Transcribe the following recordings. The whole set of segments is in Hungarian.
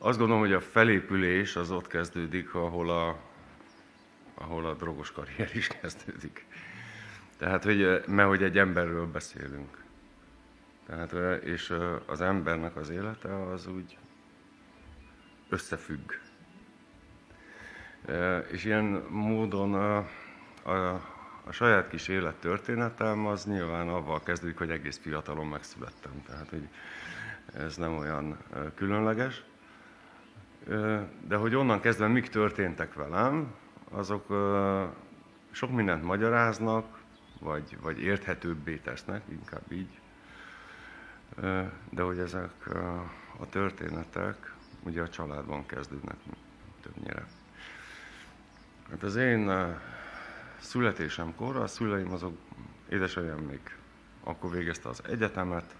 Azt gondolom, hogy a felépülés az ott kezdődik, ahol a drogos karrier is kezdődik. Tehát, mert hogy egy emberről beszélünk. Tehát, és az embernek az élete az úgy összefügg. És ilyen módon a saját kis élettörténetem az nyilván avval kezdődik, hogy egész fiatalon megszülettem. Tehát, hogy ez nem olyan különleges. De hogy onnan kezdve mik történtek velem, azok sok mindent magyaráznak, vagy érthetőbbé tesznek, inkább így. De hogy ezek a történetek ugye a családban kezdődnek többnyire. Hát az én születésemkor a szüleim azok, édesanyám még akkor végezte az egyetemet,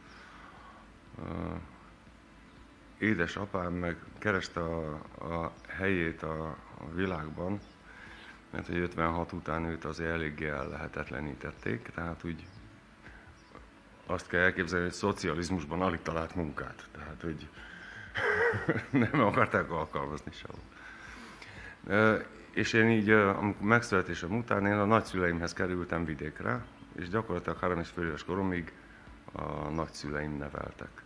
édesapám meg kereste a helyét a világban, mert hogy 56 után őt azért eléggé ellehetetlenítették, tehát úgy azt kell elképzelni, hogy szocializmusban alig talált munkát, tehát hogy nem akarták alkalmazni sehol. És én így, amikor megszületésem után én a nagyszüleimhez kerültem vidékre, és gyakorlatilag 3,5 éves koromig a nagyszüleim neveltek.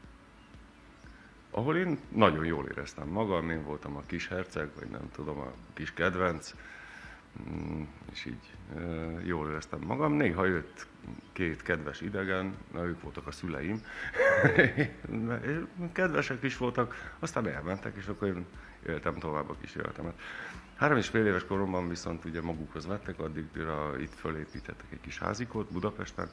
Ahol én nagyon jól éreztem magam, én voltam a kis herceg, vagy nem tudom, a kis kedvenc, és így jól éreztem magam. Néha jött két kedves idegen, na ők voltak a szüleim, kedvesek is voltak, aztán elmentek, és akkor én éltem tovább a kis életemet. 3,5 éves koromban viszont ugye magukhoz vettek, addigra itt fölépítettek egy kis házikot Budapesten,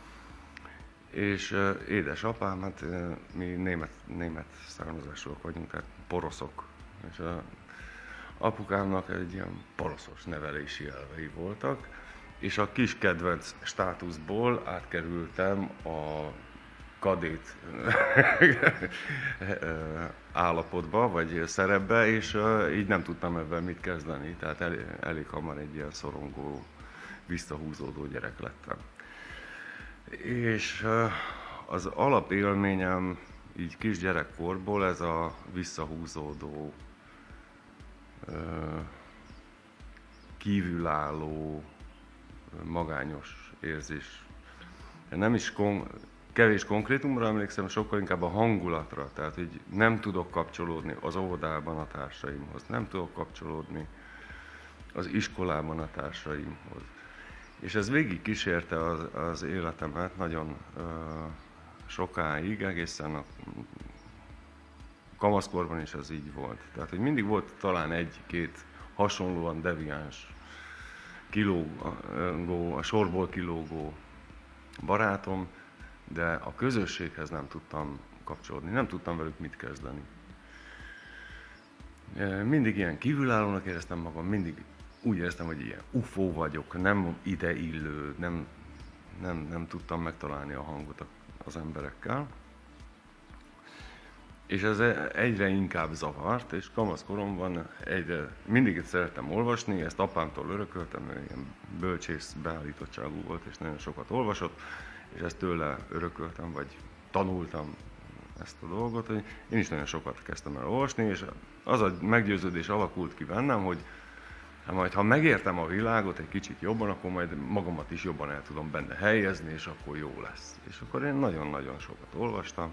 és édesapám, hát mi német származásúak vagyunk, tehát poroszok, és apukámnak egy ilyen poroszos nevelési elvei voltak, és a kis kedvenc státuszból átkerültem a kadét állapotba, vagy szerepbe, és így nem tudtam ebben mit kezdeni, tehát elég hamar egy ilyen szorongó, visszahúzódó gyerek lettem. És az alapélményem így kisgyerekkorból ez a visszahúzódó, kívülálló, magányos érzés. Nem is kevés konkrétumra emlékszem, sokkal inkább a hangulatra, tehát hogy nem tudok kapcsolódni az óvodában a társaimhoz, nem tudok kapcsolódni az iskolában a társaimhoz. És ez végig kísérte az életemet nagyon sokáig, egészen a kamaszkorban is ez így volt. Tehát, hogy mindig volt talán egy-két hasonlóan deviáns, kilógó, a sorból kilógó barátom, de a közösséghez nem tudtam kapcsolódni, nem tudtam velük mit kezdeni. Mindig ilyen kívülállónak éreztem magam, mindig úgy éreztem, hogy ilyen UFO vagyok, nem ideillő, nem tudtam megtalálni a hangot az emberekkel. És ez egyre inkább zavart, és kamaszkoromban mindig szerettem olvasni, ezt apámtól örököltem, ő ilyen bölcsész beállítottságú volt, és nagyon sokat olvasott, és ezt tőle örököltem, vagy tanultam ezt a dolgot, hogy én is nagyon sokat kezdtem el olvasni, és az a meggyőződés alakult ki bennem, hogy hát majd, ha megértem a világot egy kicsit jobban, akkor majd magamat is jobban el tudom benne helyezni, és akkor jó lesz. És akkor én nagyon-nagyon sokat olvastam.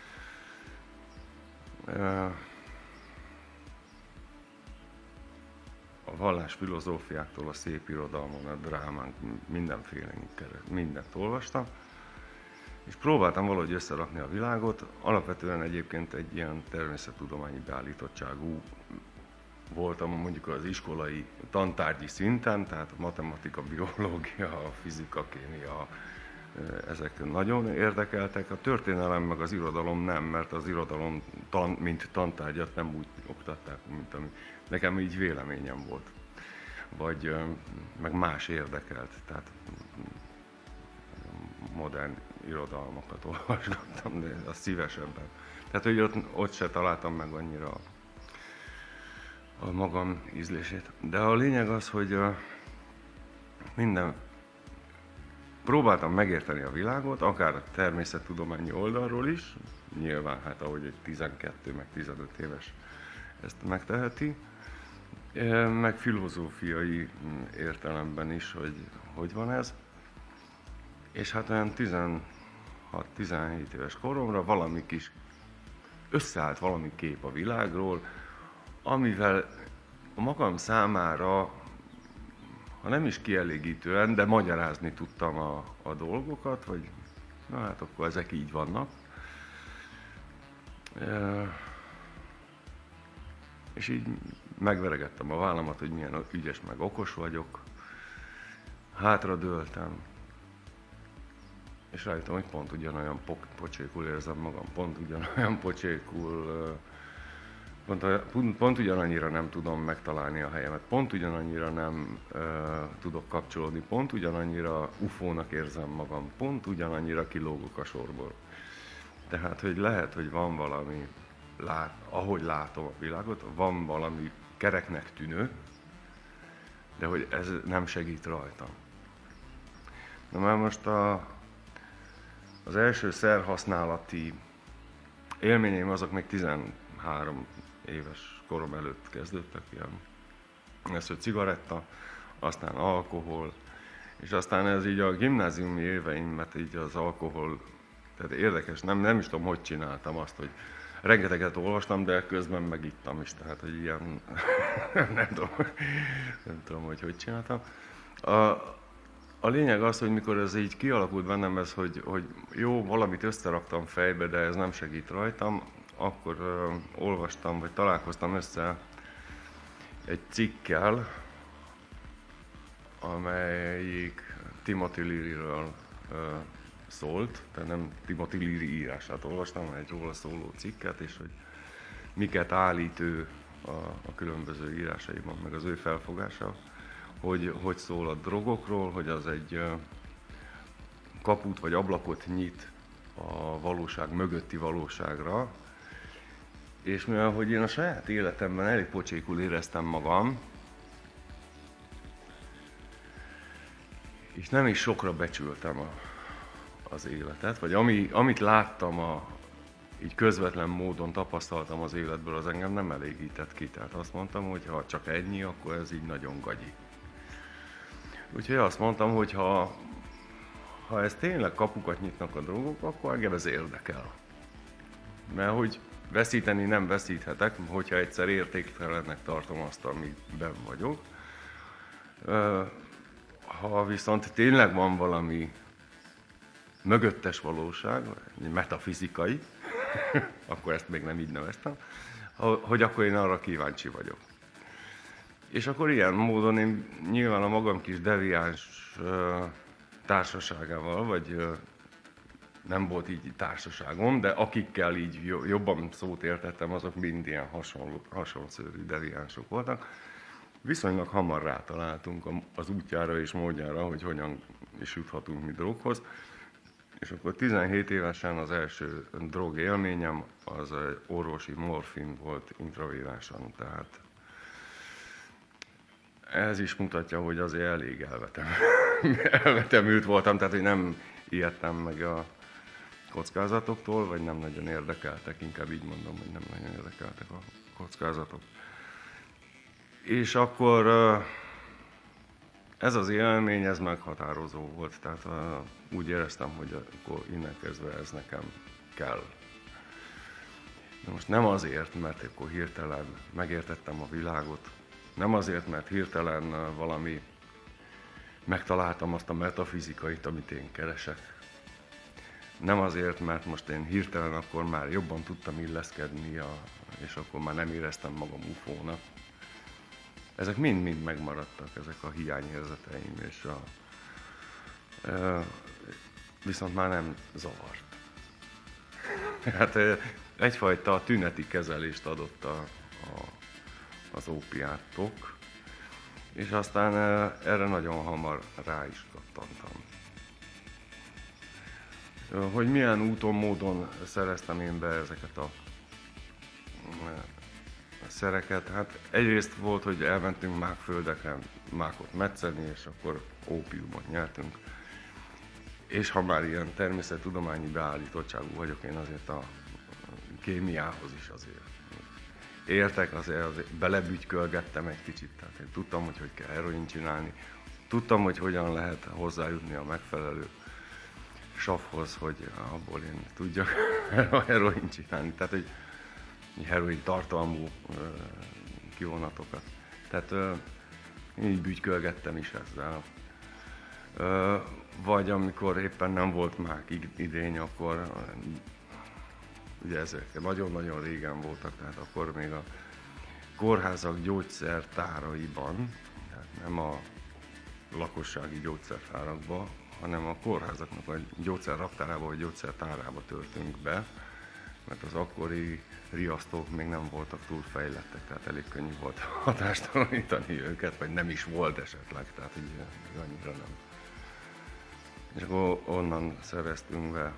A vallás filozófiáktól a szép irodalmon, a drámán, mindent olvastam. És próbáltam valahogy összerakni a világot. Alapvetően egyébként egy ilyen természettudományi beállítottságú voltam mondjuk az iskolai tantárgyi szinten, tehát a matematika, biológia, a fizika, kémia, ezek nagyon érdekeltek. A történelem meg az irodalom nem, mert az irodalom mint tantárgyat nem úgy oktatták, mint ami nekem így véleményem volt. Vagy meg más érdekelt, tehát modern irodalmakat olvasgattam, de azt szívesebben. Tehát, hogy ott se találtam meg annyira a magam ízlését. De a lényeg az, hogy minden próbáltam megérteni a világot, akár a természettudományi oldalról is, nyilván hát ahogy egy 12 meg 15 éves ezt megteheti, meg filozófiai értelemben is, hogy van ez. És hát olyan 16-17 éves koromra valami kis összeállt valami kép a világról, amivel a magam számára, ha nem is kielégítően, de magyarázni tudtam a dolgokat, hogy na hát akkor ezek így vannak. És így megveregettem a vállamat, hogy milyen ügyes meg okos vagyok. Hátradőltem, és rájöttem, hogy pont ugyanolyan pocsékul érzem magam, pont ugyanolyan pocsékul, pont ugyanannyira nem tudom megtalálni a helyemet, pont ugyanannyira nem tudok kapcsolódni, pont ugyanannyira ufónak érzem magam, pont ugyanannyira kilógok a sorból. Tehát, hogy lehet, hogy van valami, ahogy látom a világot, van valami kereknek tűnő, de hogy ez nem segít rajtam. Na már most az első szerhasználati élményeim azok még 13 éves korom előtt kezdődtek, ilyen először cigaretta, aztán alkohol, és aztán ez így a gimnáziumi éveimet így az alkohol, tehát érdekes, nem is tudom, hogy csináltam azt, hogy rengeteget olvastam, de közben megittam is, tehát hogy ilyen, nem tudom, hogy csináltam. A lényeg az, hogy mikor ez így kialakult bennem, ez, hogy jó, valamit összeraktam fejbe, de ez nem segít rajtam, akkor olvastam, vagy találkoztam össze egy cikkkel, amelyik Timothy Learyről szólt, tehát nem Timothy Leary írását olvastam, hanem egy róla szóló cikket, és hogy miket állít ő a különböző írásaiban, meg az ő felfogása, hogy szól a drogokról, hogy az egy kaput vagy ablakot nyit a valóság mögötti valóságra, és mivel hogy én a saját életemben elég pocsékul éreztem magam, és nem is sokra becsültem az életet, vagy amit láttam, így közvetlen módon tapasztaltam az életből, az engem nem elégített ki. Tehát azt mondtam, hogy ha csak ennyi, akkor ez így nagyon gagyi. Úgyhogy azt mondtam, hogy ha ez tényleg kapukat nyitnak a drogok, akkor engem ez érdekel. Mert hogy veszíteni nem veszíthetek, hogyha egyszer értéktelennek tartom azt, amiben vagyok. Ha viszont tényleg van valami mögöttes valóság, metafizikai, akkor ezt még nem így neveztem, hogy akkor én arra kíváncsi vagyok. És akkor ilyen módon én nyilván a magam kis deviáns társaságával, vagy nem volt így társaságom, de akikkel így jobban szót értettem, azok mind ilyen hasonszörű deviánsok voltak. Viszonylag hamar rátaláltunk az útjára és módjára, hogy hogyan is juthatunk mi droghoz. És akkor 17 évesen az első drog élményem az orvosi morfin volt intravénásan, tehát ez is mutatja, hogy azért elég elvetemült voltam, tehát hogy nem ijedtem meg a kockázatoktól, vagy nem nagyon érdekeltek, inkább így mondom, hogy nem nagyon érdekeltek a kockázatok. És akkor ez az élmény, ez meghatározó volt, tehát úgy éreztem, hogy akkor innen kezdve ez nekem kell. De most nem azért, mert akkor hirtelen megértettem a világot, nem azért, mert hirtelen valami megtaláltam azt a metafizikait, amit én keresek. Nem azért, mert most én hirtelen akkor már jobban tudtam illeszkedni, és akkor már nem éreztem magam ufónak. Ezek mind-mind megmaradtak, ezek a hiányérzeteim, és viszont már nem zavart. Hát egyfajta tüneti kezelést adott az ópiátok, és aztán erre nagyon hamar rá is kattantam. Hogy milyen úton, módon szereztem én be ezeket a szereket, hát egyrészt volt, hogy elmentünk mákföldeken mákot metszeni, és akkor ópiumot nyertünk. és ha már ilyen természettudományi beállítottságú vagyok, én azért a kémiához is azért értek, azért belebügykölgettem egy kicsit, tehát én tudtam, hogy kell heroin csinálni, tudtam, hogy hogyan lehet hozzájutni a megfelelő savhoz, hogy abból én tudjak heroin csinálni, tehát hogy heroin tartalmú kivonatokat. Tehát így bütykölgettem is ezzel. Vagy amikor éppen nem volt már idény, akkor ugye ezek nagyon-nagyon régen voltak, tehát akkor még a kórházak gyógyszertáraiban, tehát nem a lakossági gyógyszertárakban, hanem a kórházaknak a gyógyszerraktárába vagy gyógyszertárába törtünk be, mert az akkori riasztók még nem voltak túl fejlettek, tehát elég könnyű volt hatástalanítani őket, vagy nem is volt esetleg, tehát így annyira nem. És akkor onnan szereztünk be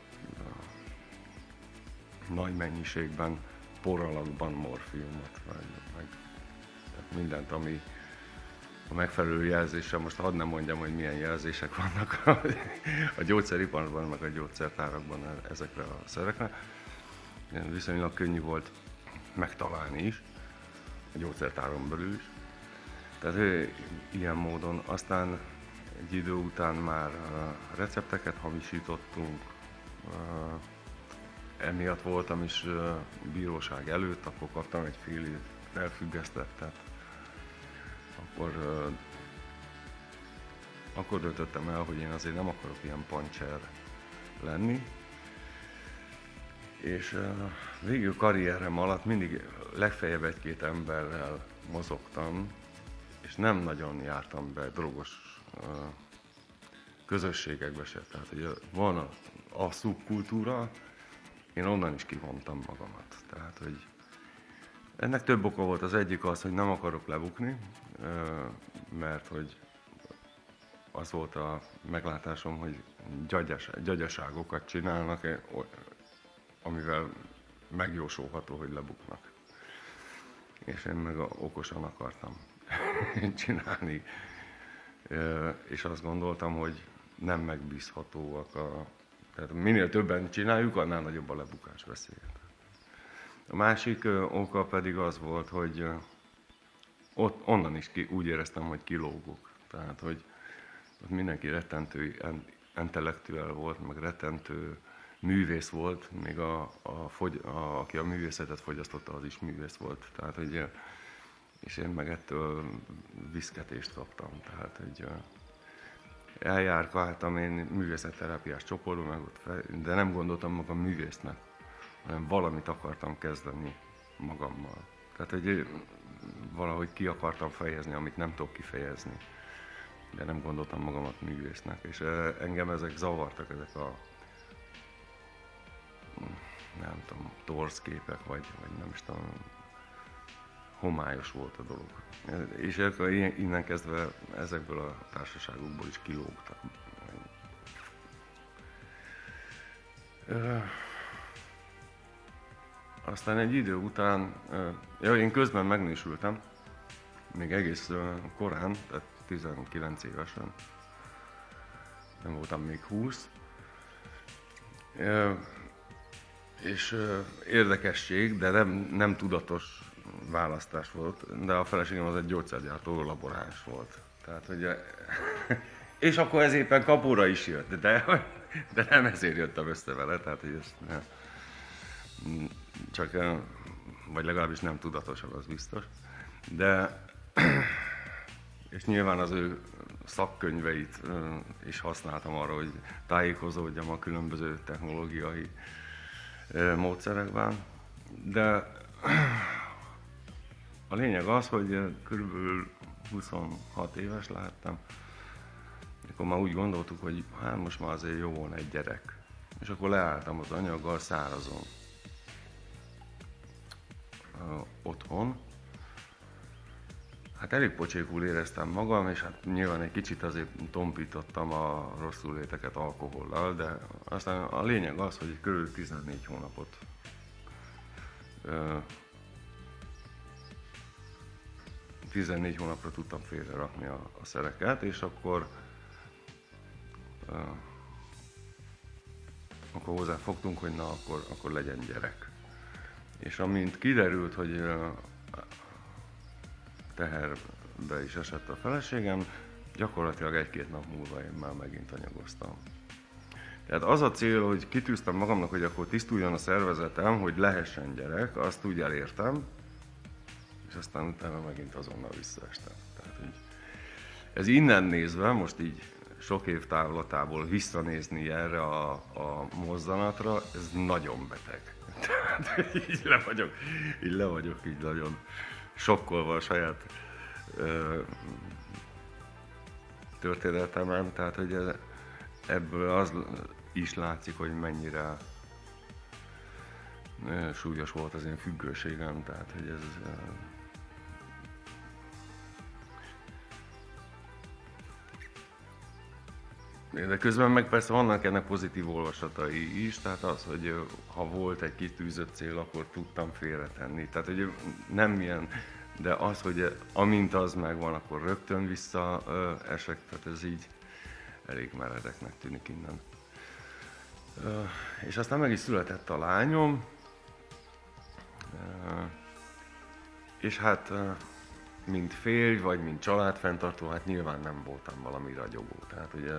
nagy mennyiségben, poralakban morfiumot, meg mindent, ami a megfelelő jelzéssel, most hadd nem mondjam, hogy milyen jelzések vannak a gyógyszeriparban, meg a gyógyszertárakban ezekre a szerekre. Viszonylag könnyű volt megtalálni is, a gyógyszertáron belül is. Tehát ilyen módon, aztán egy idő után már recepteket hamisítottunk, emiatt voltam is bíróság előtt, akkor kaptam egy fél év felfüggesztettet, akkor döntöttem el, hogy én azért nem akarok ilyen pancser lenni, és végül karrierem alatt mindig legfeljebb egy-két emberrel mozogtam, és nem nagyon jártam be drogos közösségekbe se. Tehát ugye van a szubkultúra, én onnan is kivontam magamat. Tehát, hogy ennek több oka volt. Az egyik az, hogy nem akarok lebukni, mert hogy az volt a meglátásom, hogy gyagyaságokat csinálnak, amivel megjósolható, hogy lebuknak. És én meg okosan akartam csinálni. És azt gondoltam, hogy nem megbízhatóak tehát minél többen csináljuk, annál nagyobb a lebukás veszélye. A másik oka pedig az volt, hogy onnan is úgy éreztem, hogy kilógok. Tehát, hogy ott mindenki rettentő intellektuál volt, meg rettentő művész volt, még aki a művészetet fogyasztotta, az is művész volt. Tehát, hogy, és én meg ettől viszketést kaptam. Tehát, hogy eljárkáltam én művészetterápiás csoportban, de nem gondoltam magam művésznek, hanem valamit akartam kezdeni magammal. Tehát, hogy valahogy ki akartam fejezni, amit nem tudok kifejezni, de nem gondoltam magamat művésznek. És engem ezek zavartak, ezek a nem tudom, torszképek, vagy nem is tudom, homályos volt a dolog. És innen kezdve ezekből a társaságokból is kilógtak. Aztán egy idő után, én közben megnősültem, még egész korán, tehát 19 évesen, nem voltam még 20. És érdekesség, de nem tudatos választás volt, de a feleségem az egy gyógyszergyártó laboráns volt. Tehát, hogy és akkor ez éppen kapura is jött, de nem ezért jöttem össze vele, tehát hogy ez nem, csak, vagy legalábbis nem tudatosan, az biztos. De, és nyilván az ő szakkönyveit is használtam arra, hogy tájékozódjam a különböző technológiai módszerekben, de a lényeg az, hogy körülbelül 26 éves lehettem, akkor már úgy gondoltuk, hogy hát most már azért jó volna egy gyerek. És akkor leálltam az anyaggal szárazon otthon. Hát elég pocsékul éreztem magam, és hát nyilván egy kicsit azért tompítottam a rosszul léteket alkohollal, de aztán a lényeg az, hogy körülbelül 14 hónapot 14 hónapra tudtam félrerakni a szereket, és akkor akkor hozzáfogtunk, hogy na, akkor legyen gyerek. És amint kiderült, hogy teherbe is esett a feleségem, gyakorlatilag 1-2 nap múlva én már megint anyagoztam. Tehát az a cél, hogy kitűztem magamnak, hogy akkor tisztuljon a szervezetem, hogy lehessen gyerek, azt úgy elértem, és aztán utána megint azonnal visszaestem. Tehát, hogy ez innen nézve, most így sok év távlatából visszanézni erre a mozzanatra, ez nagyon beteg. Tehát így le vagyok így nagyon sokkolva a saját történetemen, tehát hogy ebből az is látszik, hogy mennyire súlyos volt az én függőségem, tehát hogy ez de közben meg persze vannak ennek pozitív olvasatai is, tehát az, hogy ha volt egy kitűzött cél, akkor tudtam félretenni. Tehát, hogy nem ilyen, de az, hogy amint az megvan, akkor rögtön visszaesek, tehát ez így elég meredeknek tűnik innen. És aztán meg is született a lányom, és hát mint férj, vagy mint családfenntartó, hát nyilván nem voltam valami ragyogó. Tehát ugye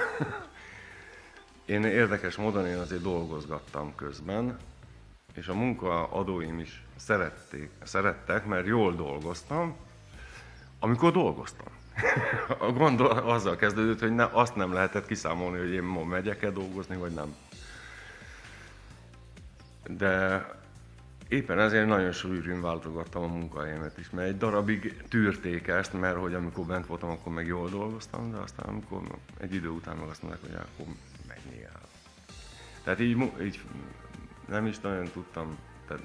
én érdekes módon én azért dolgozgattam közben, és a munkaadóim is szerettek, mert jól dolgoztam, amikor dolgoztam. A gond azzal kezdődött, hogy azt nem lehetett kiszámolni, hogy én ma megyek-e dolgozni, vagy nem. De éppen ezért nagyon sűrűn váltogattam a munkahelyemet is, mert egy darabig tűrték ezt, mert hogy amikor bent voltam, akkor meg jól dolgoztam, de aztán amikor egy idő után meg azt mondták, hogy akkor menjél el. Tehát így nem is nagyon tudtam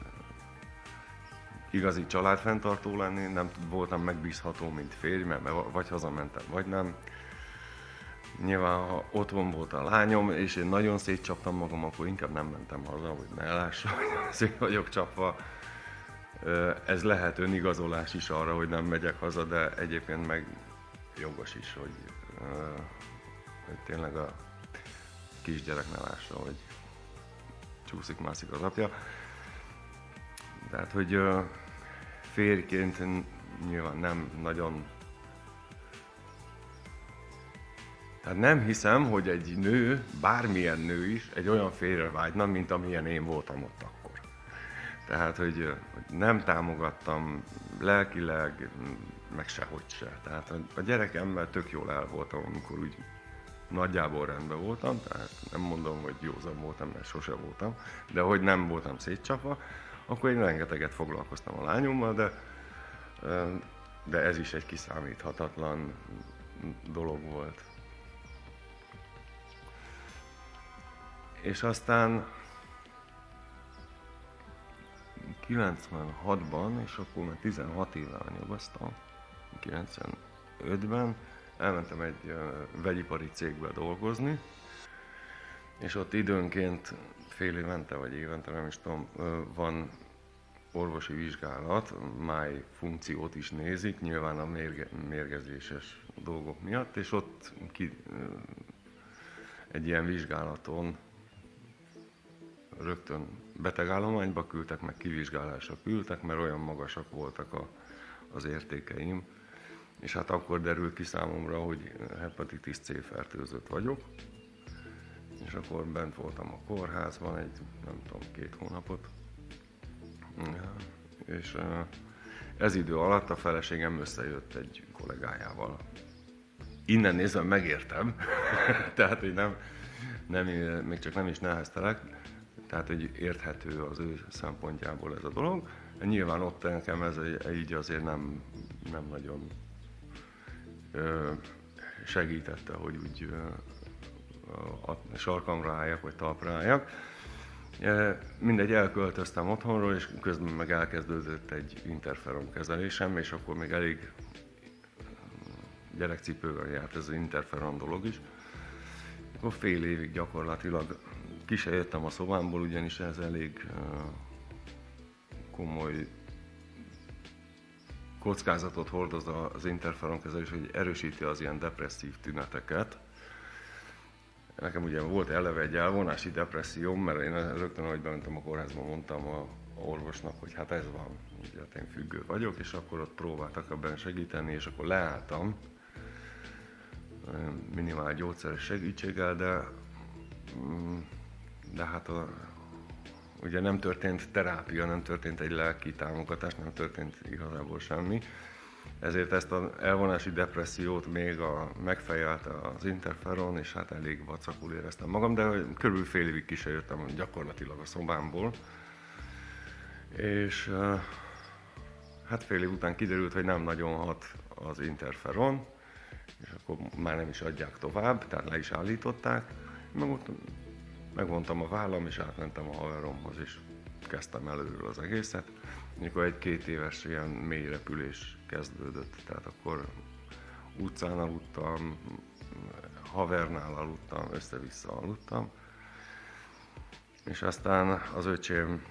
igazi családfenntartó lenni, nem voltam megbízható, mint férj, mert vagy hazamentem, vagy nem. Nyilván, ha otthon volt a lányom, és én nagyon szétcsaptam magam, akkor inkább nem mentem haza, hogy ne lássa, hogy szét vagyok csapva. Ez lehet önigazolás is arra, hogy nem megyek haza, de egyébként meg jogos is, hogy tényleg a kisgyerek ne lássa, hogy csúszik-mászik az apja. Tehát, hogy férjként nyilván nem nagyon. Tehát nem hiszem, hogy egy nő, bármilyen nő is, egy olyan férjre vágyna, mint amilyen én voltam ott akkor. Tehát, hogy nem támogattam lelkileg, meg sehogy se. Tehát a gyerekemmel tök jól el voltam, amikor úgy nagyjából rendben voltam, tehát nem mondom, hogy józan voltam, mert sose voltam, de hogy nem voltam szétcsapva, akkor én rengeteget foglalkoztam a lányommal, de ez is egy kiszámíthatatlan dolog volt. És aztán 96-ban, és akkor már 16 éve anyagoztam, 95-ben elmentem egy vegyipari cégbe dolgozni, és ott időnként fél évente vagy évente, nem is tudom, van orvosi vizsgálat, máj funkciót is nézik, nyilván a mérgezéses dolgok miatt, és ott egy ilyen vizsgálaton rögtön betegállományba küldtek, meg kivizsgálásra küldtek, mert olyan magasak voltak az értékeim. És hát akkor derült ki számomra, hogy hepatitis C fertőzött vagyok. És akkor bent voltam a kórházban nem tudom, 2 hónapot. És ez idő alatt a feleségem összejött egy kollégájával. Innen nézve megértem, tehát hogy még csak nem is neheztelek, tehát hogy érthető az ő szempontjából ez a dolog. Nyilván ott nekem ez így azért nem nagyon segítette, hogy úgy a sarkamra álljak, vagy talpra álljak. Mindegy, elköltöztem otthonról, és közben meg elkezdődött egy interferon kezelésem, és akkor még elég gyerekcipővel járt ez az interferon dolog is. Akkor fél évig gyakorlatilag ki se jöttem a szobámból, ugyanis ez elég komoly kockázatot hordoz az interferonkezelés, hogy erősíti az ilyen depresszív tüneteket. Nekem ugye volt eleve egy elvonási depresszióm, mert én rögtön, ahogy bementem a kórházba, mondtam a orvosnak, hogy hát ez van, ugye hát én függő vagyok, és akkor ott próbáltak ebben segíteni, és akkor leálltam minimál gyógyszeres segítséggel, de hát ugye nem történt terápia, nem történt egy lelki támogatás, nem történt igazából semmi. Ezért ezt az elvonási depressziót még megfejelte az interferon, és hát elég vacakul éreztem magam, de körülbelül fél évig ki se jöttem gyakorlatilag a szobámból. És hát fél év után kiderült, hogy nem nagyon hat az interferon, és akkor már nem is adják tovább, tehát le is állították. Megvontam a vállam, és átmentem a haveromhoz, és kezdtem előről az egészet. Amikor egy 2 éves ilyen mély repülés kezdődött, tehát akkor utcán aludtam, havernál aludtam, össze-vissza aludtam. És aztán az öcsém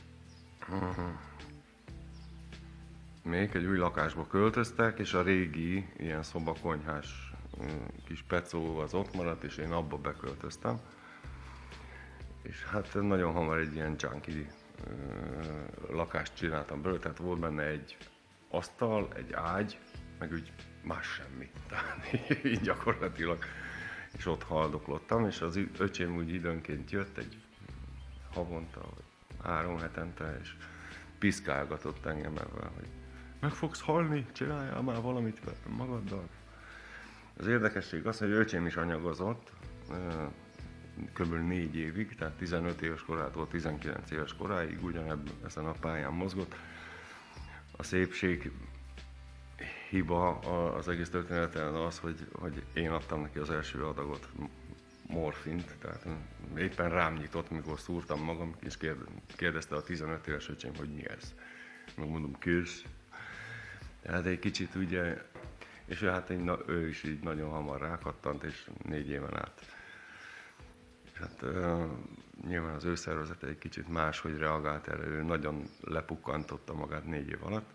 még egy új lakásba költöztek, és a régi ilyen szobakonyhás kis pecó az ott maradt, és én abba beköltöztem. És hát nagyon hamar egy ilyen junkie lakást csináltam belőle, tehát volt benne egy asztal, egy ágy, meg úgy más semmi. Tehát így gyakorlatilag. És ott haldoklottam, és az öcsém úgy időnként jött egy havonta, vagy 3 hetente, és piszkálgatott engem ebben, hogy meg fogsz halni, csináljál már valamit magaddal. Az érdekesség az, hogy öcsém is anyagozott, kb. 4 évig, tehát 15 éves korától 19 éves koráig ezen a pályán mozgott. A szépség hiba az egész történeten az, hogy én adtam neki az első adagot, morfint, tehát éppen rám nyitott, mikor szúrtam magam, és kérdezte a 15 éves öcsém, hogy mi ez. Megmondom, kész. Tehát egy kicsit ugye, és ő is így nagyon hamar rákattant, és 4 éven át. És hát nyilván az ő szervezete egy kicsit máshogy reagált erre, ő nagyon lepukkantotta magát 4 év alatt.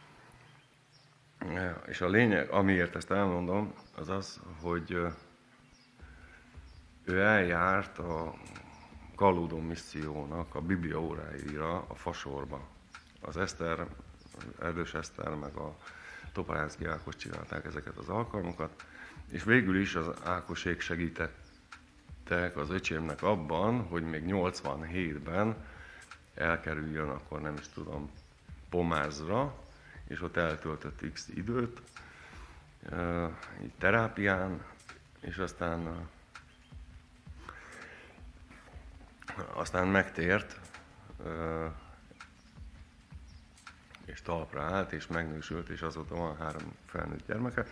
És a lényeg, amiért ezt elmondom, az az, hogy ő eljárt a Kalludon missziónak a bibliaóráira a Fasorba. Az Erdős Eszter meg a Topolánszky Ákos csinálták ezeket az alkalmakat, és végül is az Ákosék segítettek az öcsémnek abban, hogy még 87-ben elkerüljön, akkor nem is tudom, Pomázra, és ott eltöltött X időt, így terápián, és aztán megtért, és talpra állt, és megnősült, és azóta van 3 felnőtt gyermeke.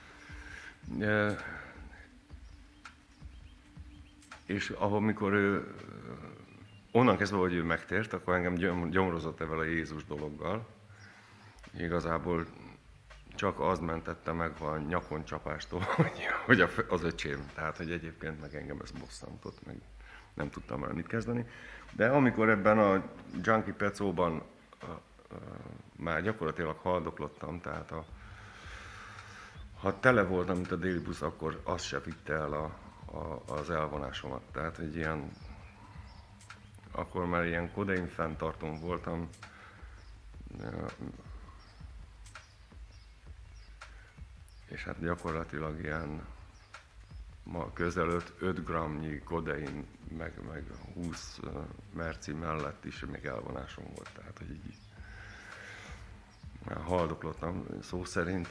És amikor ő, onnan kezdve, hogy ő megtért, akkor engem gyomrozott ezzel a Jézus dologgal. Igazából csak az mentette meg a nyakon csapástól, hogy az öcsém. Tehát, hogy egyébként meg engem ez bosszantott, meg nem tudtam vele mit kezdeni. De amikor ebben a junkie pecóban már gyakorlatilag haldoklottam, tehát ha tele voltam, mint a déli busz, akkor az se vitte el az elvonásomat. Tehát, hogy akkor már ilyen kodein fenntartón voltam, és hát gyakorlatilag ilyen közel 5 grammnyi kodein, meg 20 merci mellett is még elvonásom volt. Tehát, hogy így haldoklottam szó szerint,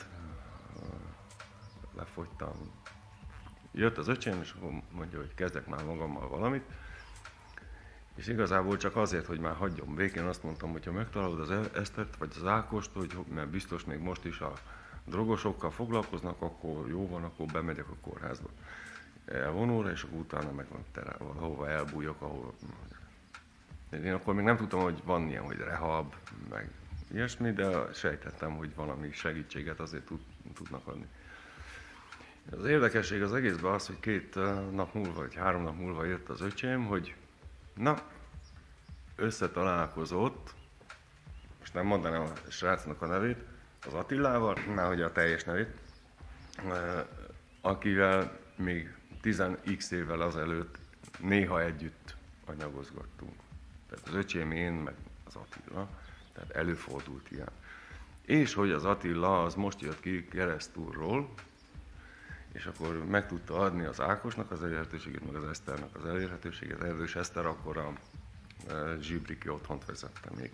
lefogytam. Jött az öcsém, és akkor mondja, hogy kezdek már magammal valamit. És igazából csak azért, hogy már hagyjon békén, azt mondtam, hogy ha megtalálod az Esztert, vagy az Ákost, mert biztos még most is a drogosokkal foglalkoznak, akkor jó van, akkor bemegyek a kórházba. Elvonulra, és akkor utána meg valahova elbújok, ahol... Én akkor még nem tudtam, hogy van ilyen, hogy rehab, meg ilyesmi, de sejtettem, hogy valami segítséget azért tudnak adni. Az érdekesség az egészben az, hogy 2 nap múlva, vagy 3 nap múlva jött az öcsém, hogy összetalálkozott, most nem mondanám a srácnak a nevét, az Attilával, már hogy a teljes nevét, akivel még 10x évvel azelőtt néha együtt anyagozgattunk. Tehát az öcsém, én, meg az Attila, tehát előfordult ilyen. És hogy az Attila az most jött ki Keresztúrról, és akkor meg tudta adni az Ákosnak az elérhetőséget, meg az Eszternek az elérhetőséget. Erdős Eszter akkor a Zsibriki otthont vezette még.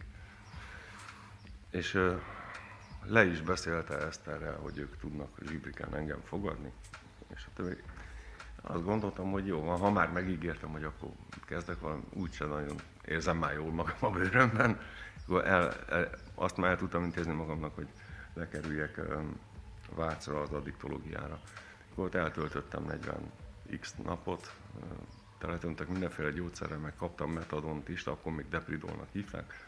És le is beszélte Eszterrel, hogy ők tudnak Zsibriken engem fogadni. És azt gondoltam, hogy jó van, ha már megígértem, hogy akkor kezdek valami, úgyse nagyon érzem már jól magam a bőrömben, akkor azt már el tudtam intézni magamnak, hogy lekerüljek Vácra az addiktológiára. Akkor ott eltöltöttem 40x napot, teletömtek mindenféle gyógyszerrel, meg kaptam metadont is, akkor még depridolnak hívták.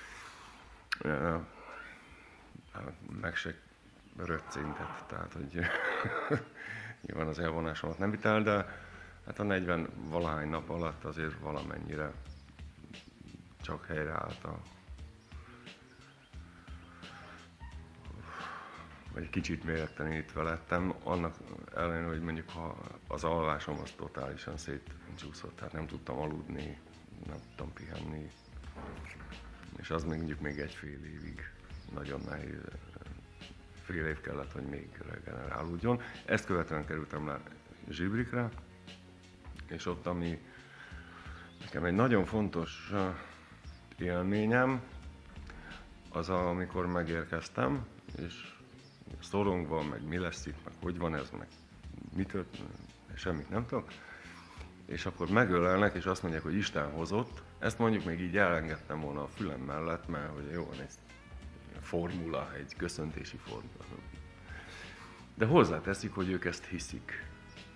Meg se röccintett, tehát hogy nyilván az elvonásomat nem vitt el, de hát a 40 valahány nap alatt azért valamennyire csak helyreállt vagy kicsit méregtelenítve lettem, annak ellenére, hogy mondjuk ha az alvásom az totálisan szétcsúszott, tehát nem tudtam aludni, nem tudtam pihenni, és az mondjuk még egy fél évig nagyon nehéz, fél év kellett, hogy még regenerálódjon. Ezt követően kerültem le Zsibrikre, és ott, ami nekem egy nagyon fontos élményem, az amikor megérkeztem, és szorongva, meg mi lesz itt, meg hogy van ez, meg mitől, semmit nem tudok. És akkor megölelnek, és azt mondják, hogy Isten hozott. Ezt mondjuk még így elengedtem volna a fülem mellett, mert hogy jó, van egy formula, egy köszöntési formula. De hozzáteszik, hogy ők ezt hiszik.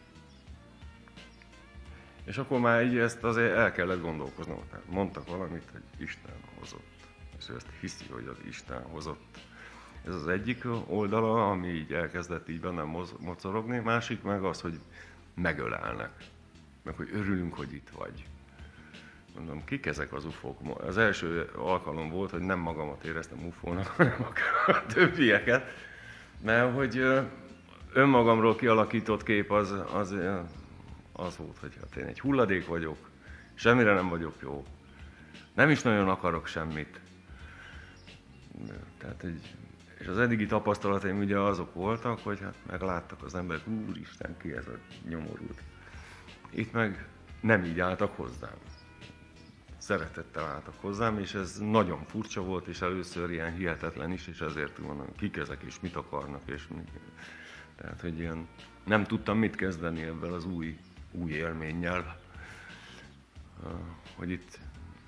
És akkor már így ezt azért el kellett gondolkoznom. Tehát mondtak valamit, hogy Isten hozott. És ő ezt hiszi, hogy az Isten hozott. Ez az egyik oldala, ami így elkezdett így bennem mocorogni, másik meg az, hogy megölelnek. Meg hogy örülünk, hogy itt vagy. Mondom, kik ezek az ufók? Az első alkalom volt, hogy nem magamat éreztem ufónak, hanem a többieket. Mert hogy önmagamról kialakított kép az volt, hogy hát én egy hulladék vagyok, semmire nem vagyok jó. Nem is nagyon akarok semmit. Tehát és az eddigi tapasztalataim ugye azok voltak, hogy hát megláttak az emberek, úristen, ki ez a nyomorult. Itt meg nem így álltak hozzám. Szeretettel álltak hozzám, és ez nagyon furcsa volt, és először ilyen hihetetlen is, és ezért mondom, kik ezek, és mit akarnak, és mit. Tehát, hogy ilyen, nem tudtam mit kezdeni ebben az új élménnyel, hogy itt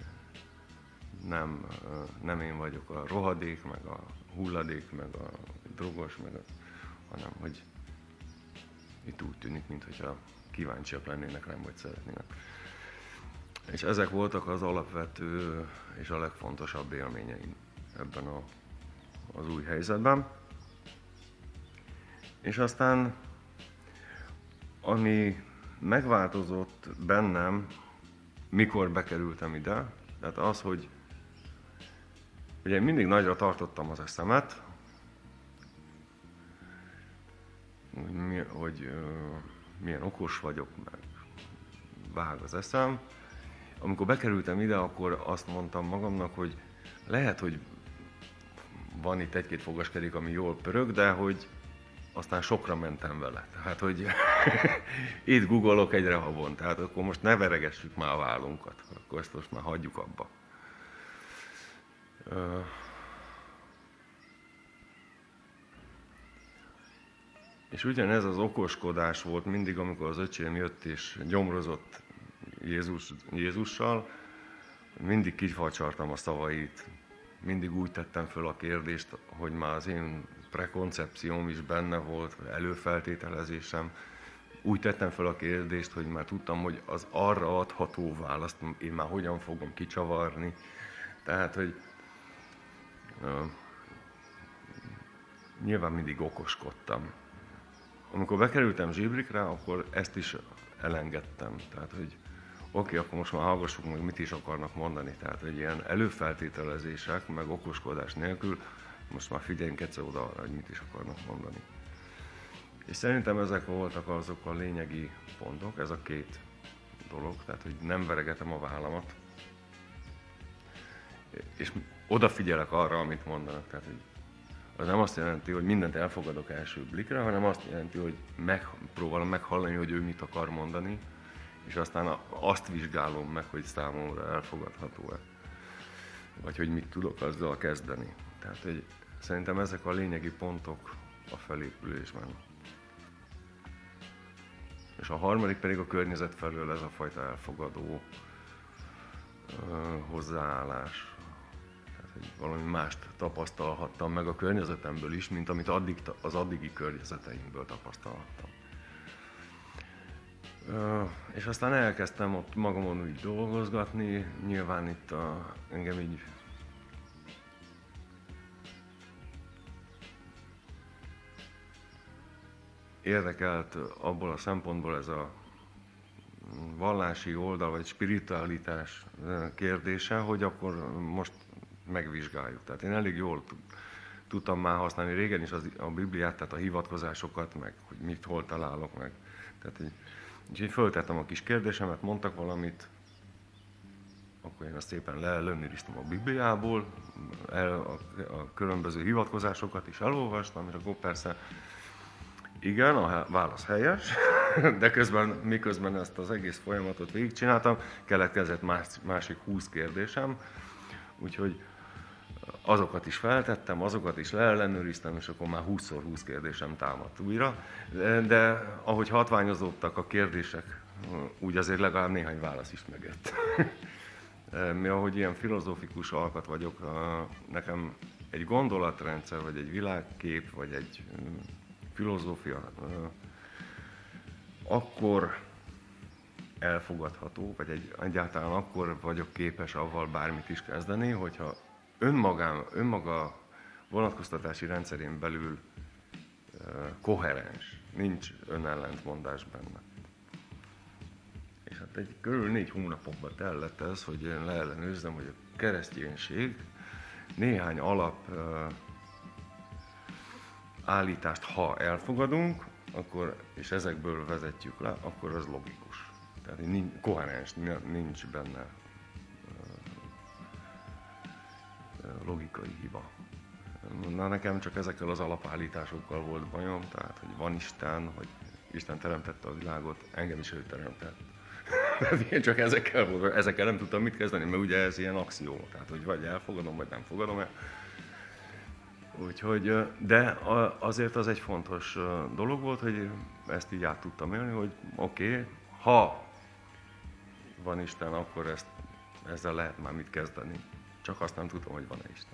nem én vagyok a rohadék, meg a hulladék, meg a drogos, hanem hogy itt úgy tűnik, mintha kíváncsiak lennének rám, vagy szeretnének. És ezek voltak az alapvető és a legfontosabb élményeim ebben az új helyzetben. És aztán, ami megváltozott bennem, mikor bekerültem ide, tehát az, hogy ugye én mindig nagyra tartottam az eszemet, hogy milyen okos vagyok, meg vág az eszem. Amikor bekerültem ide, akkor azt mondtam magamnak, hogy lehet, hogy van itt egy-két fogaskerék, ami jól pörög, de hogy aztán sokra mentem vele. Tehát, hogy itt googolok egyre havon, tehát akkor most ne veregessük már a vállunkat, akkor ezt most már hagyjuk abba. És ugyanez az okoskodás volt mindig, amikor az öcsém jött és gyomrozott Jézussal, mindig kifacsartam a szavait, mindig úgy tettem föl a kérdést, hogy már az én prekoncepcióm is benne volt, vagy előfeltételezésem. Úgy tettem föl a kérdést, hogy már tudtam, hogy az arra adható választ én már hogyan fogom kicsavarni. Tehát, hogy nyilván mindig okoskodtam. Amikor bekerültem Zsibrikre, akkor ezt is elengedtem. Tehát, hogy oké, akkor most már hallgassuk meg, mit is akarnak mondani. Tehát, hogy ilyen előfeltételezések, meg okoskodás nélkül, most már figyeljünk egyszer oda arra, hogy mit is akarnak mondani. És szerintem ezek voltak azok a lényegi pontok, ez a két dolog, tehát hogy nem veregetem a vállamat, és odafigyelek arra, amit mondanak. Tehát, hogy az nem azt jelenti, hogy mindent elfogadok első blikre, hanem azt jelenti, hogy próbálom meghallani, hogy ő mit akar mondani, és aztán azt vizsgálom meg, hogy számomra elfogadható-e, vagy hogy mit tudok azzal kezdeni. Tehát hogy szerintem ezek a lényegi pontok a felépülésben. És a harmadik pedig a környezet felől ez a fajta elfogadó hozzáállás. Tehát, hogy valami mást tapasztalhattam meg a környezetemből is, mint amit az addigi környezeteimből tapasztalhattam. És aztán elkezdtem ott magamon úgy dolgozgatni, nyilván itt engem így érdekelt abból a szempontból ez a vallási oldal, vagy spiritualitás kérdése, hogy akkor most megvizsgáljuk. Tehát én elég jól tudtam már használni régen is a Bibliát, tehát a hivatkozásokat, meg hogy mit hol találok meg. Tehát így föltettem a kis kérdésemet, mondtak valamit, akkor én azt szépen leellenőriztem a Bibliából, a különböző hivatkozásokat is elolvastam, és akkor persze igen, a válasz helyes, de miközben ezt az egész folyamatot végigcsináltam, keletkezett másik 20 kérdésem, úgyhogy azokat is feltettem, azokat is leellenőriztem, és akkor már 20x20 kérdésem támadt újra. De ahogy hatványozódtak a kérdések, úgy azért legalább néhány válasz is megjött. Mi, ahogy ilyen filozófikus alkat vagyok, nekem egy gondolatrendszer, vagy egy világkép, vagy egy filozófia akkor elfogadható, vagy egyáltalán akkor vagyok képes avval bármit is kezdeni, hogyha önmaga vonatkoztatási rendszerén belül koherens, nincs önellentmondás benne. És hát körül 4 hónapokban tellett ez, hogy én leellenőrzem, hogy a kereszténység néhány alap állítást, ha elfogadunk, és ezekből vezetjük le, akkor az logikus. Tehát koherens, nincs benne logikai hiba. Na, nekem csak ezekkel az alapállításokkal volt bajom, tehát hogy van Isten, hogy Isten teremtette a világot, engem is ő teremtett. Én csak ezekkel nem tudtam mit kezdeni, mert ugye ez ilyen axióma, tehát hogy vagy elfogadom, vagy nem fogadom el. Úgyhogy, de azért az egy fontos dolog volt, hogy ezt így át tudtam élni, hogy oké, ha van Isten, akkor ezzel lehet már mit kezdeni. Csak azt nem tudom, hogy van-e Isten.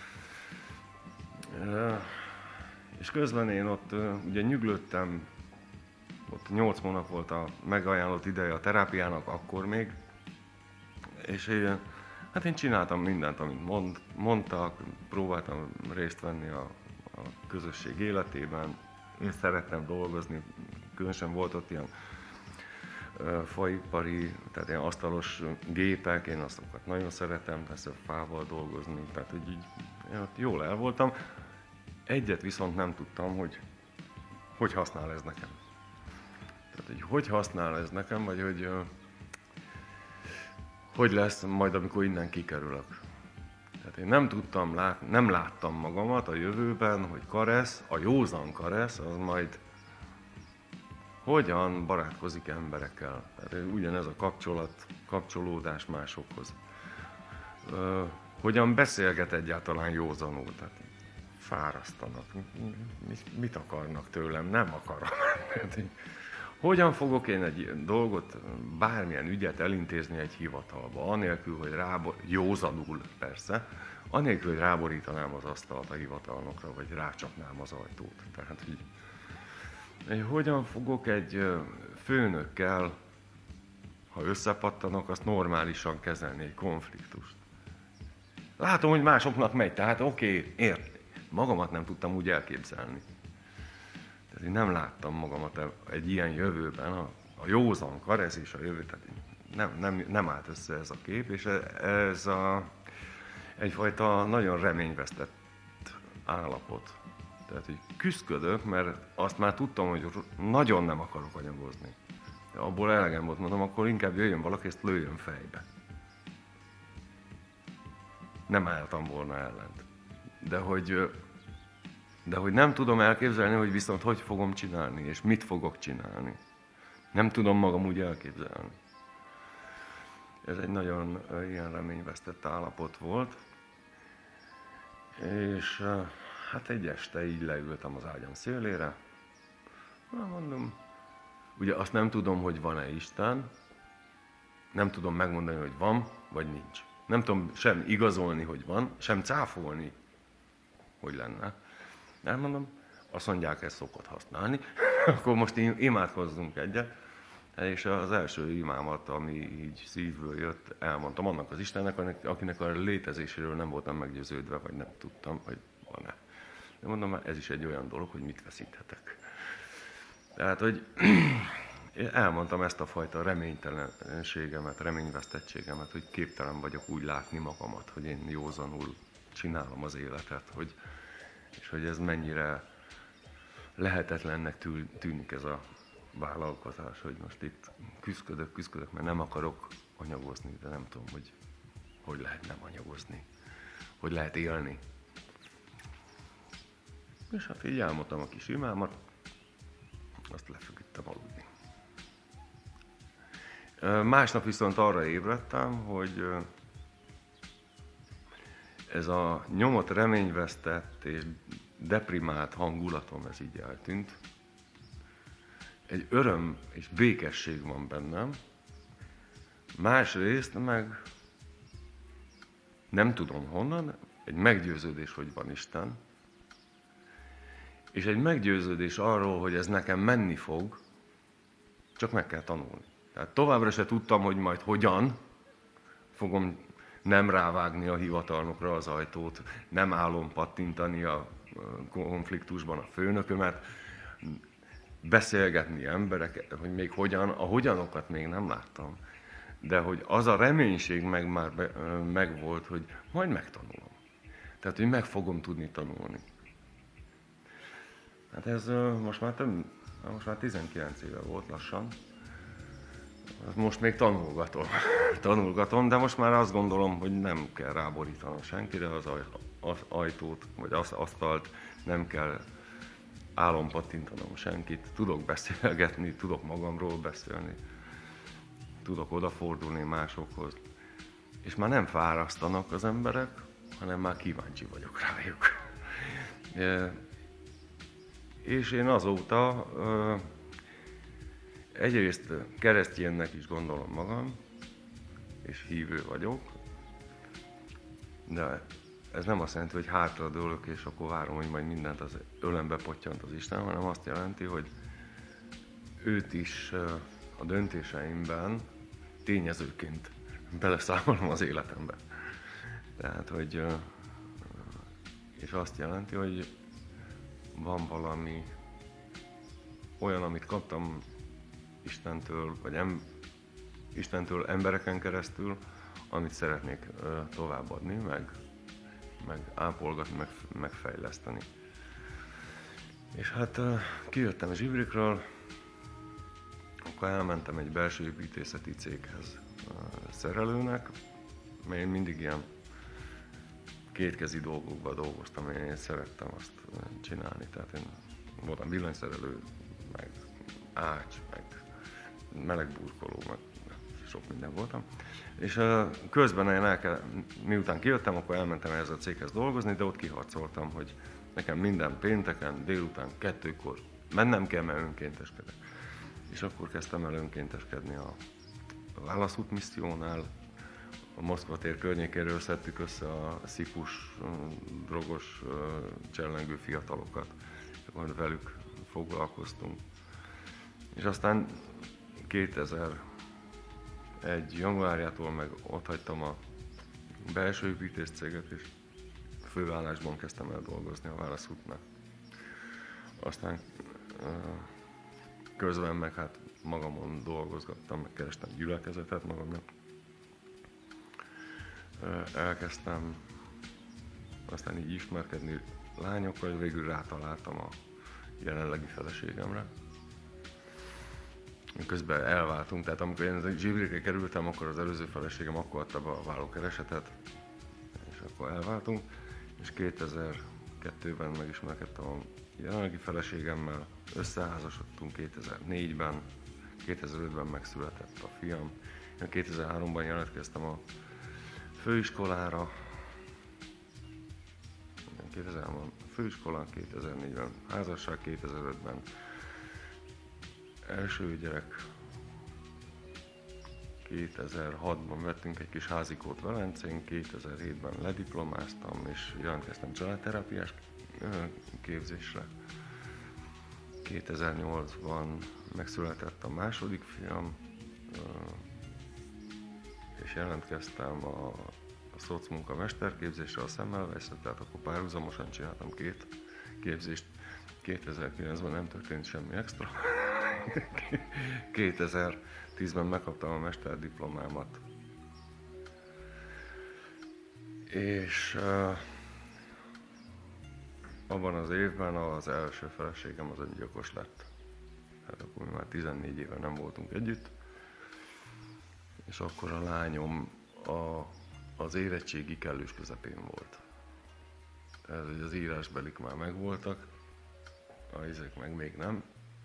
És közben én ott ugye nyüglődtem, ott 8 hónap volt a megajánlott ideje a terápiának, akkor még, és hát én csináltam mindent, amit mondtak, próbáltam részt venni a közösség életében, én szerettem dolgozni, különösen volt ott ilyen faipari, tehát ilyen asztalos gépek, én azokat nagyon szeretem, persze fával dolgozni, tehát hogy így én ott jól el voltam. Egyet viszont nem tudtam, hogy használ ez nekem. Tehát hogy használ ez nekem, vagy hogy lesz majd, amikor innen kikerülök. Tehát én nem láttam magamat a jövőben, hogy Karesz, a józan Karesz, az majd hogyan barátkozik emberekkel. Tehát ugyanez a kapcsolódás másokhoz. Hogyan beszélget egyáltalán józanul. Tehát fárasztanak. Mit akarnak tőlem? Nem akarom. Hogyan fogok én egy dolgot, bármilyen ügyet elintézni egy hivatalba, anélkül, hogy józanul persze, anélkül, hogy ráborítanám az asztalt a hivatalnokra, vagy rácsapnám az ajtót. Tehát, hogy hogyan fogok egy főnökkel, ha összepattanok, azt normálisan kezelni, egy konfliktust. Látom, hogy másoknak megy, tehát oké, magamat nem tudtam úgy elképzelni. Tehát én nem láttam magamat egy ilyen jövőben, a józan Karesz és a jövő, tehát nem állt össze ez a kép, és ez egyfajta nagyon reményvesztett állapot. Tehát, hogy küszködök, mert azt már tudtam, hogy nagyon nem akarok anyagozni. De abból elegem volt, mondom, akkor inkább jöjjön valaki, ezt lőjön fejbe. Nem álltam volna ellent. De hogy nem tudom elképzelni, hogy viszont hogy fogom csinálni, és mit fogok csinálni. Nem tudom magam úgy elképzelni. Ez egy nagyon ilyen reményvesztett állapot volt. És hát egy este így leültem az ágyam szélére. Mondom, ugye azt nem tudom, hogy van-e Isten, nem tudom megmondani, hogy van, vagy nincs. Nem tudom sem igazolni, hogy van, sem cáfolni, hogy lenne. Nem mondom, azt mondják, ezt szokott használni, akkor most imádkozzunk egyet. És az első imámat, ami így szívből jött, elmondtam annak az Istennek, akinek a létezéséről nem voltam meggyőződve, vagy nem tudtam, hogy van-e. De mondom, ez is egy olyan dolog, hogy mit veszíthetek. Tehát, hogy elmondtam ezt a fajta reménytelenségemet, reményvesztettségemet, hogy képtelen vagyok úgy látni magamat, hogy én józanul csinálom az életet, és hogy ez mennyire lehetetlennek tűnik ez a vállalkozás, hogy most itt küszködök, mert nem akarok anyagozni, de nem tudom, hogy lehet nem anyagozni, hogy lehet élni. És hát így elmondtam a kis imámat, azt lefeküdtem aludni. Másnap viszont arra ébredtem, hogy ez a nyomott, reményvesztett és deprimált hangulatom, ez így eltűnt. Egy öröm és békesség van bennem, másrészt meg nem tudom honnan, egy meggyőződés, hogy van Isten, és egy meggyőződés arról, hogy ez nekem menni fog, csak meg kell tanulni. Tehát továbbra se tudtam, hogy majd hogyan fogom nem rávágni a hivatalnokra az ajtót, nem állom pattintani a konfliktusban a főnökömet, beszélgetni emberek, hogy még hogyan, a hogyanokat még nem láttam. De hogy az a reménység meg volt, hogy majd megtanulom. Tehát, hogy meg fogom tudni tanulni. Hát ez most már 19 éve volt lassan. Most még tanulgatom, de most már azt gondolom, hogy nem kell ráborítanom senkire az ajtót, vagy az asztalt, nem kell álompattintanom senkit, tudok beszélgetni, tudok magamról beszélni, tudok odafordulni másokhoz, és már nem fárasztanak az emberek, hanem már kíváncsi vagyok rájuk. És én azóta egyrészt kereszténynek is gondolom magam, és hívő vagyok, de ez nem azt jelenti, hogy hátradőlök, és akkor várom, hogy majd mindent az ölembe pottyant az Isten, hanem azt jelenti, hogy őt is a döntéseimben tényezőként beleszámolom az életembe. Tehát, hogy és azt jelenti, hogy van valami olyan, amit kaptam Istentől, vagy Istentől embereken keresztül, amit szeretnék továbbadni, meg ápolgatni, meg fejleszteni. És hát kijöttem Zsibrikről, akkor elmentem egy belső építészeti céghez szerelőnek, mert én mindig ilyen kétkezi dolgokban dolgoztam, én szerettem azt csinálni, tehát én voltam villanyszerelő, meg ács, meg melegburkoló, meg sok minden voltam. És közben én miután kijöttem, akkor elmentem ehhez a céghez dolgozni, de ott kiharcoltam, hogy nekem minden pénteken, délután 2-kor mennem kell, mert önkénteskedek. És akkor kezdtem el önkénteskedni a Válaszút missziónál. A Moszkva tér környékéről szedtük össze a szipus, drogos, csellengő fiatalokat, és akkor velük foglalkoztunk. És aztán 2001. januárjától meg ott hagytam a belső építész céget, és főállásban kezdtem el dolgozni a Válaszútnál. Aztán közben meg hát magamon dolgozgattam, meg kerestem gyülekezetet magamnak. Elkezdtem aztán így ismerkedni lányokkal, végül rátaláltam a jelenlegi feleségemre. Közben elváltunk, tehát amikor én Zsibrikre kerültem, akkor az előző feleségem akkor adta be a vállókeresetet, és akkor elváltunk, és 2002-ben megismerkedtem a jelenlegi feleségemmel, összeházasodtunk 2004-ben, 2005-ben megszületett a fiam. Én 2003-ban jelentkeztem a főiskolára, 2003-ban főiskolán, 2004-ben házasság, 2005-ben első gyerek, 2006-ban vettünk egy kis házikót Velencén, 2007-ben lediplomáztam és jelentkeztem családterápiás képzésre. 2008-ban megszületett a második fiam, és jelentkeztem a szocmunka mesterképzésre, a Semmelweisre, tehát akkor párhuzamosan csináltam két képzést. 2009-ben nem történt semmi extra. 2010-ben megkaptam a mesterdiplomámat. És abban az évben az első feleségem az öngyilkos lett. Hát akkor mi már 14 éve nem voltunk együtt. És akkor a lányom az érettségi kellős közepén volt. Tehát hogy az írásbelik már megvoltak, a izék meg még nem.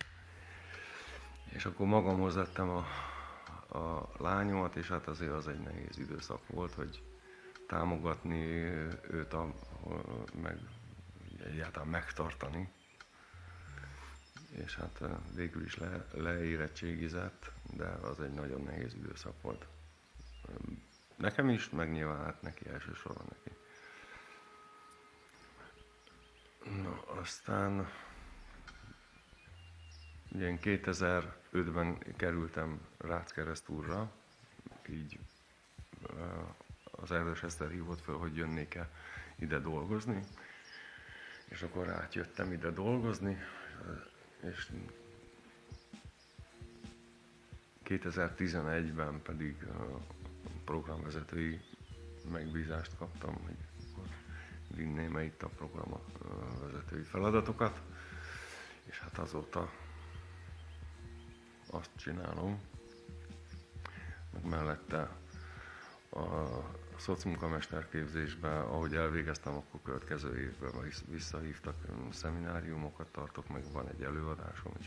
És akkor magamhoz vettem a lányomat, és hát azért az egy nehéz időszak volt, hogy támogatni őt, meg egyáltalán megtartani. És hát végül is leérettségizett, de az egy nagyon nehéz időszak volt. Nekem is, meg nyilván hát neki, elsősorban neki. Na, aztán ugye én 2005-ben kerültem Rácz-Keresztúrra, így az Erdős Eszter hívott fel, hogy jönnék-e ide dolgozni, és akkor átjöttem ide dolgozni, és 2011-ben pedig programvezetői megbízást kaptam, hogy akkor vinném itt a programvezetői feladatokat, és hát azóta azt csinálom, meg mellette a szocmunkamesterképzésben, ahogy elvégeztem, akkor következő évben visszahívtak, szemináriumokat tartok, meg van egy előadásom is,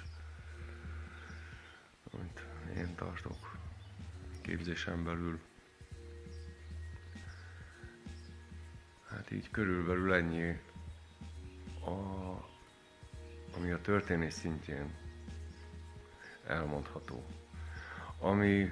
amit én tartok képzésen belül. Hát így körülbelül ennyi, ami a történés szintjén elmondható. Ami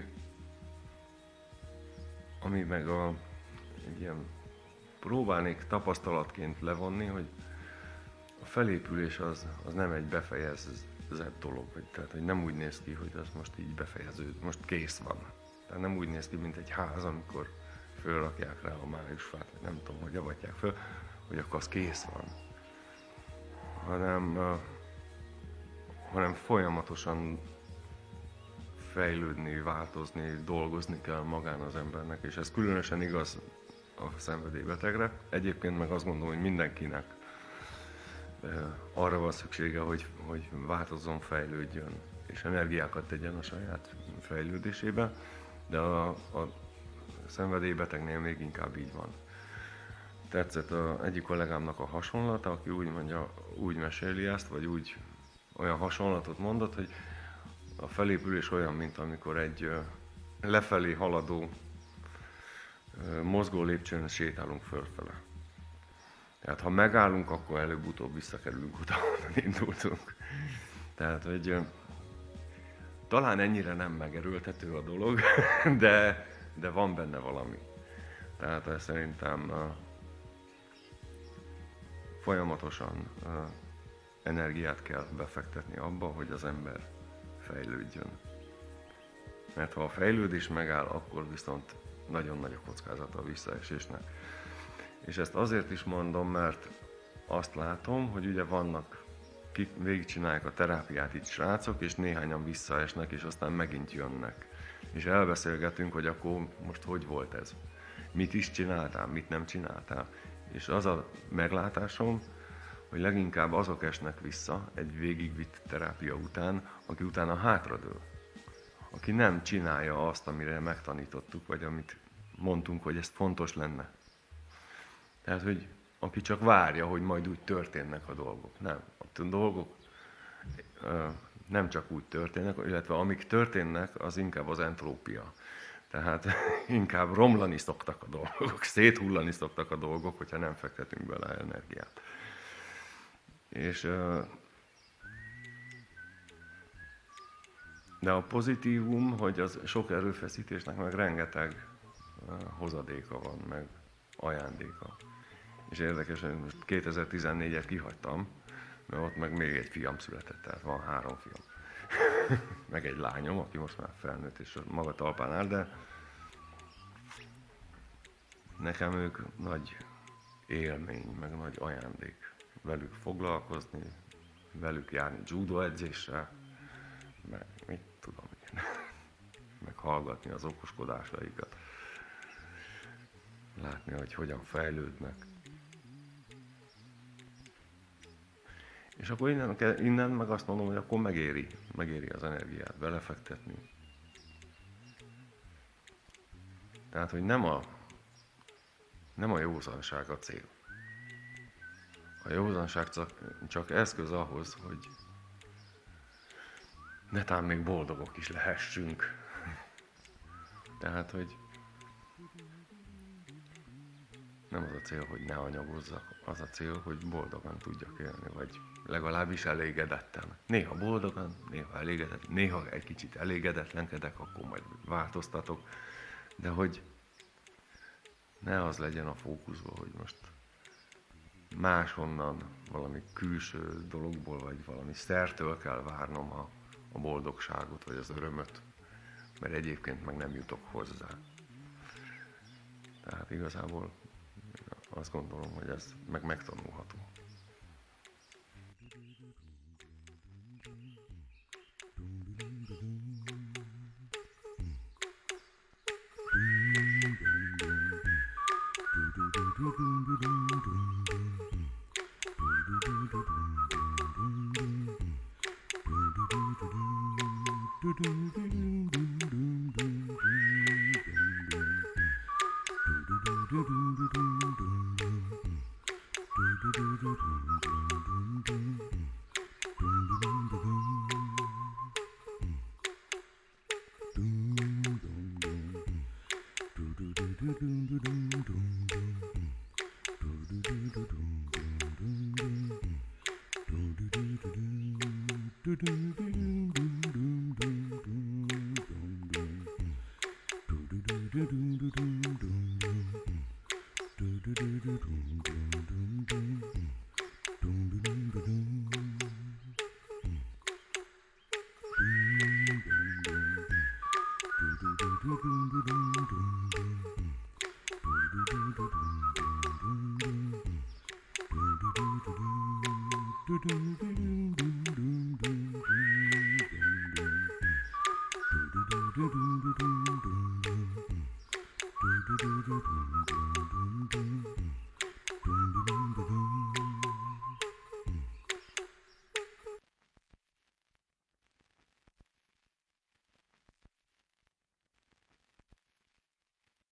meg egy ilyen próbálnék tapasztalatként levonni, hogy a felépülés az nem egy befejezett dolog, tehát hogy nem úgy néz ki, hogy az most így befejeződ, most kész van. Tehát nem úgy néz ki, mint egy ház, amikor fölrakják rá a májusfát, vagy nem tudom, hogy avatják föl, hogy akkor az kész van. Hanem folyamatosan fejlődni, változni, dolgozni kell magán az embernek, és ez különösen igaz a szenvedélybetegre. Egyébként meg azt gondolom, hogy mindenkinek arra van szüksége, hogy változzon, fejlődjön, és energiákat tegyen a saját fejlődésébe, de a szenvedélybetegnél még inkább így van. Tetszett egyik kollégámnak a hasonlata, aki úgy mondja, úgy meséli ezt, vagy olyan hasonlatot mondott, hogy a felépülés olyan, mint amikor egy lefelé haladó, mozgó lépcsőn sétálunk fölfele. Tehát ha megállunk, akkor előbb-utóbb visszakerülünk oda, ahonnan indultunk. Tehát, hogy talán ennyire nem megerőltető a dolog, de van benne valami. Tehát szerintem folyamatosan energiát kell befektetni abba, hogy az ember fejlődjön. Mert ha a fejlődés megáll, akkor viszont nagyon nagy a kockázata a visszaesésnek. És ezt azért is mondom, mert azt látom, hogy ugye vannak, kik végigcsinálják a terápiát itt srácok, és néhányan visszaesnek, és aztán megint jönnek. És elbeszélgetünk, hogy akkor most hogy volt ez? Mit is csináltál, mit nem csináltál? És az a meglátásom, hogy leginkább azok esnek vissza egy végigvitt terápia után, aki utána hátradől. Aki nem csinálja azt, amire megtanítottuk, vagy amit mondtunk, hogy ez fontos lenne. Tehát, hogy aki csak várja, hogy majd úgy történnek a dolgok. Nem. A dolgok nem csak úgy történnek, illetve amik történnek, az inkább az entrópia. Tehát inkább romlani szoktak a dolgok, széthullani szoktak a dolgok, hogyha nem fektetünk bele energiát. De a pozitívum, hogy az sok erőfeszítésnek meg rengeteg hozadéka van, meg ajándéka. És érdekes, hogy most 2014-et kihagytam, mert ott meg még egy fiam született, tehát van 3 fiam. Meg egy lányom, aki most már felnőtt és maga talpán áll, de nekem ők nagy élmény, meg nagy ajándék velük foglalkozni, velük járni judo edzésre, meg mit tudom én, meg hallgatni az okoskodásaikat, látni, hogy hogyan fejlődnek. És akkor innen meg azt mondom, hogy akkor megéri az energiát belefektetni. Tehát, hogy nem a józanság a cél. A józanság csak eszköz ahhoz, hogy netán még boldogok is lehessünk. Tehát, hogy nem az a cél, hogy ne anyagozzak, az a cél, hogy boldogan tudjak élni, vagy legalábbis elégedetten. Néha boldogan, néha elégedett, néha egy kicsit elégedetlenkedek, akkor majd változtatok, de hogy ne az legyen a fókuszban, hogy most máshonnan valami külső dologból, vagy valami szertől kell várnom a boldogságot, vagy az örömöt, mert egyébként meg nem jutok hozzá. Tehát igazából azt gondolom, hogy ez meg megtanulható.